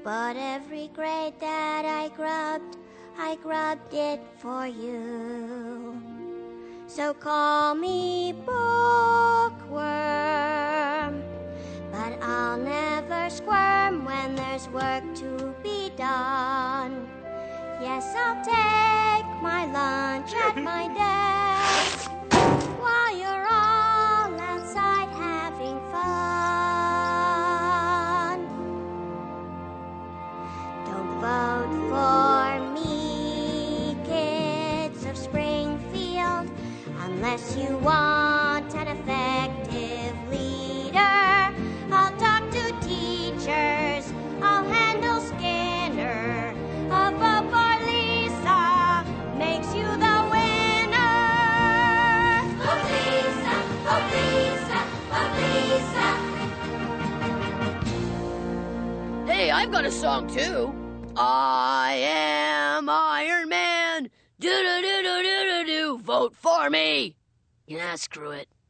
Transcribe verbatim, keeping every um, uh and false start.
But every grade that I grubbed, I grubbed it for you. So call me bookworm, but I'll never squirm when there's work to be done. Yes, I'll take my lunch at my desk while you're all outside having fun. Don't vote for me, kids of Springfield, unless you want an effective leader. I'll talk to teachers, I'll handle Skinner. A vote for Lisa makes you the winner. Vote Lisa, vote Lisa, vote Lisa. Hey, I've got a song too. I am Iron Man. Do do do do do do do. Vote for me. Yeah, screw it.